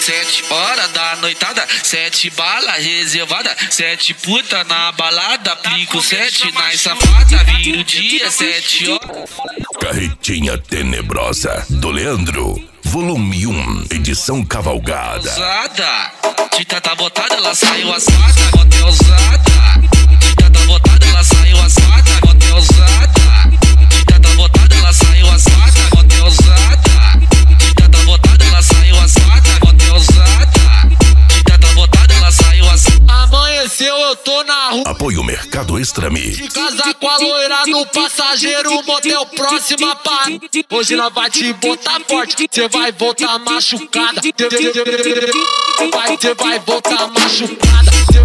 7 horas da noitada, 7 balas reservada, 7 puta na balada, aplico 7 nas safada, vira o dia, 7 horas. Carretinha Tenebrosa do Leandro, volume 1, edição cavalgada. Usada, Tita tá botada, ela saiu assada, bota é usada. Tita tá botada, ela saiu assada, bota é usada. Tita tá botada, ela saiu assada, bota é usada. Tita tá botada, ela saiu assada, bota é usada. Tita tá botada, ela saiu assada. Amanheceu, eu tô na rua. Apoio Mercado Extrami. De casa com a loira no passageiro, motel próxima pá. Hoje nós vai te botar forte, cê vai voltar machucada. Cê vai voltar machucada.